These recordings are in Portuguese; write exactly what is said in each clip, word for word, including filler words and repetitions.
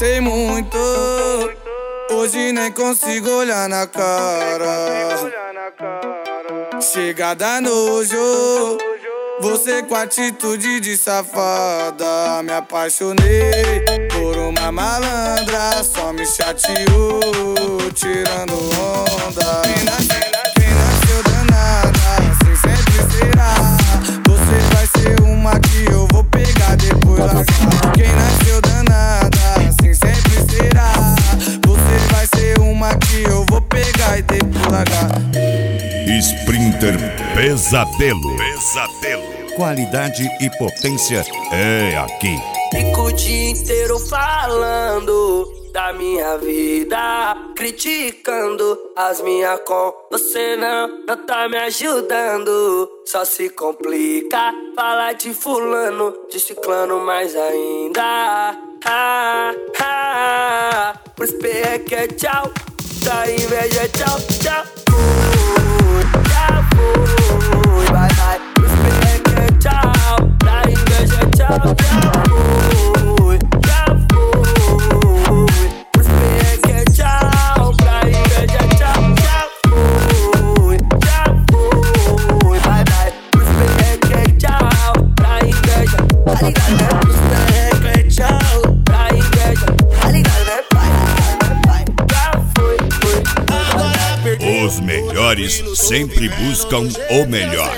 gostei muito. Hoje nem consigo olhar na cara. Chega da nojo. Você com atitude de safada. Me apaixonei por uma malandra. Só me chateou, tirando onda. Quem nasceu, quem nasceu danada, assim sempre será. Você vai ser uma que eu vou pegar depois largar. Quem nasceu danada, assim sempre será. Você vai ser uma que eu vou pegar e depois largar. Sprinter Pesadelo. Pesadelo. Qualidade e potência é aqui. Fico o dia inteiro falando da minha vida, criticando as minhas com. Você não, não tá me ajudando. Só se complica falar de fulano, de ciclano mais ainda. Ah, ah, pro espeque é tchau, da inveja é tchau, tchau. Fui, já fui, vai, vai. Pro espeque é tchau, da inveja é tchau, tchau. Fui, já fui. Pro espeque é tchau, da inveja é tchau, tchau. Fui, já fui, vai, vai. Pro espeque é tchau, da inveja. Tá ligado, né? Pro espeque é tchau, da inveja. Tá ligado, né? Vai, vai, vai. Já fui, fui. Agora perdi. Os melhores sempre buscam o melhor.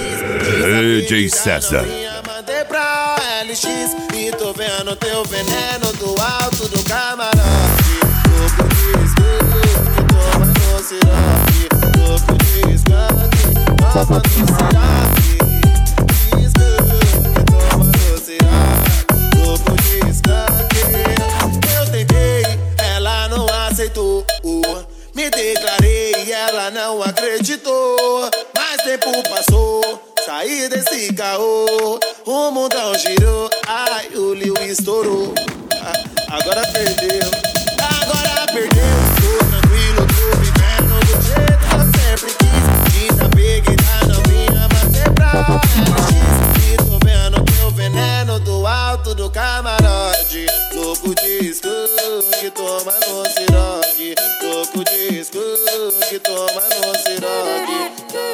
D J César. Mandei pra L X e tô vendo teu veneno do alto do camarote. Topo de skunk que toma no sirope. Topo de skunk, toma no sirope. Skunk que toma no sirope. Topo de skunk. Eu tentei, ela não aceitou. Me declarei, ela não acreditou. Mas tempo passou, saí desse caô. O mundão girou, ai, o Liu estourou. Ah, agora perdeu, agora perdeu. Tô tranquilo, tô vivendo do jeito que eu sempre quis. Desapeguei da novinha, bater pra L X. E tô vendo teu veneno do alto do camarote. Louco de skunk, toma no siroque. Louco de skunk, toma no siroque.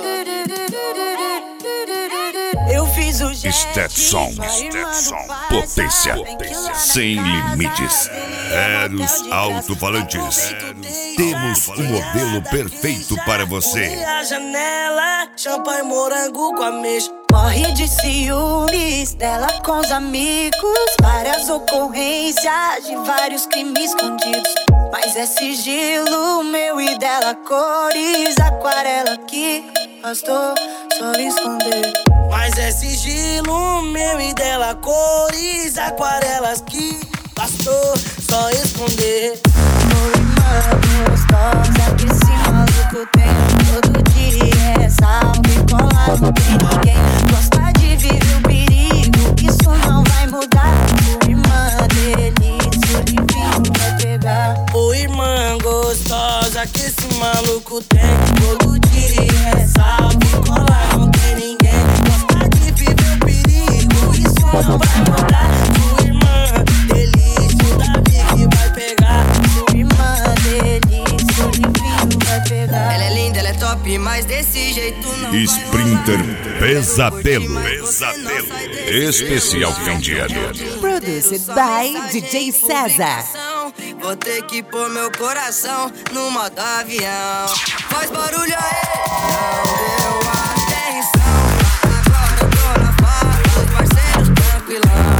Eu fiz o Stetson, Stetson, potência, potência, sem limites. Eros alto-falantes. Temos o modelo perfeito para você. A janela, champanhe morango com ameixa. Morre de ciúmes dela com os amigos. Várias ocorrências de vários crimes escondidos. Mas é sigilo meu e dela, cores, aquarela que bastou só esconder. Mas é sigilo meu e dela, cores, aquarelas que bastou só esconder. Amor, irmã, gostosa, que esse maluco tem todo dia. Essa bipolar não tem ninguém. Gosta de viver o perigo, isso não vai mudar. Amor, irmã, delícia, de vinho vai pegar. Ô irmã gostosa, que esse maluco tem todo dia. Essa bipolar não tem ninguém. Gosta de viver o perigo, isso não vai mudar. Tua irmã, delícia, Davi que vai pegar. Tua irmã, delícia, de vinho vai pegar. Ela é linda, ela é top, mas desse jeito não. Sprinter Pesadelo. Pesadelo. Especial fim de ano. Produced by D J César. Vou ter que pôr meu coração no modo avião. Faz barulho aí. Não deu atenção. Agora eu tô na farra, os parceiros tranquilão.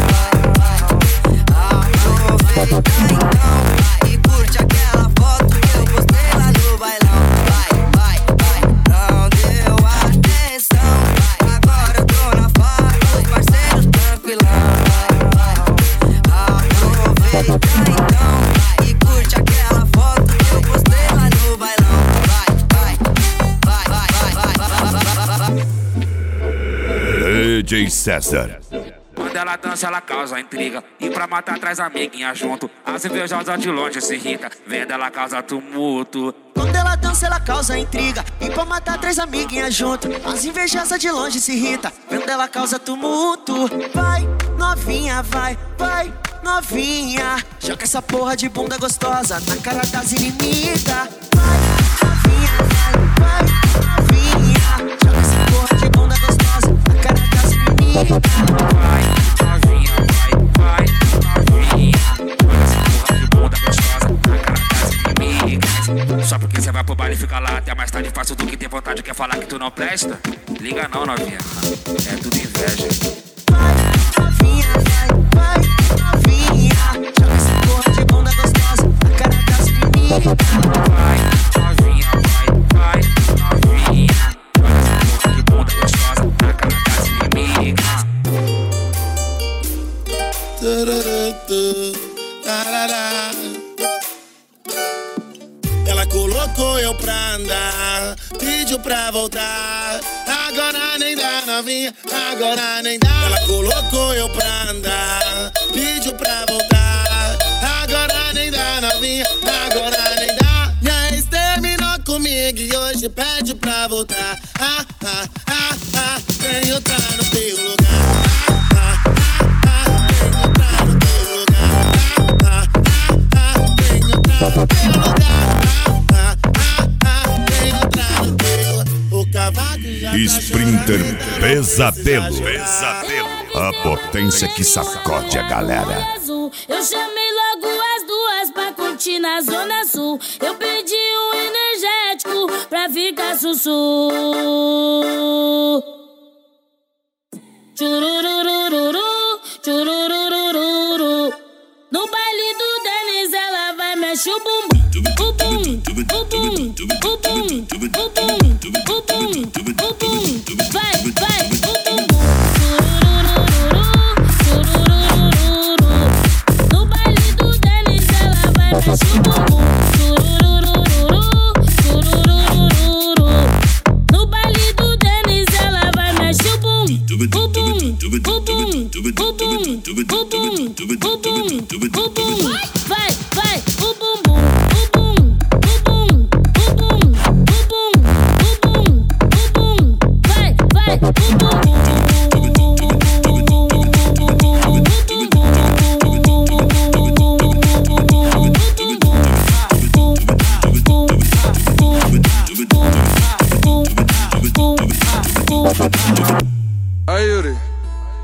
Aproveita então e curte aquela foto que eu postei lá no bailão. Vai, vai, vai. Não deu atenção. Agora eu tô na farra, os parceiros tranquilão. Aproveita então. Aquela foto que eu postei lá no bailão. Vai, vai, vai, vai, vai, vai, vai, vai. D J César. Quando ela dança, ela causa intriga. E pra matar, traz amiguinha junto. As invejosas de longe se irrita. Vendo ela causa tumulto. Quando ela dança, ela causa intriga. E pra matar, três amiguinhas junto. As invejosas de longe se irrita. Vendo ela causa tumulto. Vai, novinha, vai, vai. novinha, joga essa porra de bunda gostosa na cara das inimigas. Vai, novinha, vai, vai, novinha, joga essa porra de bunda gostosa na cara das inimigas. Vai, novinha, vai, vai, novinha, joga essa porra de bunda gostosa na cara das inimigas. Só porque você vai pro baile e fica lá até mais tarde fácil do que ter vontade. Quer falar que tu não presta? Liga não, novinha, é tudo inveja. Vai, novinha, vai, vai, novinha, joga essa porra de bunda gostosa na cara das inimigas. Vai, novinha, vai, vai, novinha, joga essa porra de bunda gostosa na cara das inimigas. Ela colocou eu pra andar, pediu pra voltar. Agora nem dá, novinha, agora nem dá. Ela colocou eu pra andar, pediu pra voltar. Agora nem dá, novinha, agora nem dá. Minha ex terminou comigo e hoje pede pra voltar. Ah, ah, ah, ah, tem outra no teu lugar. Ah, ah, ah, tem outra no teu lugar. Ah, ah, ah, tem outra no teu lugar. Sprinter Pesadelo. Pesadelo. A potência que sacode a galera. Eu chamei logo as duas pra curtir na Zona Sul. Eu pedi um energético pra ficar sussu. Churururururu, churururururu. No baile do Denis ela vai mexer o bumbum. O bum, o bum, o bum, o bum.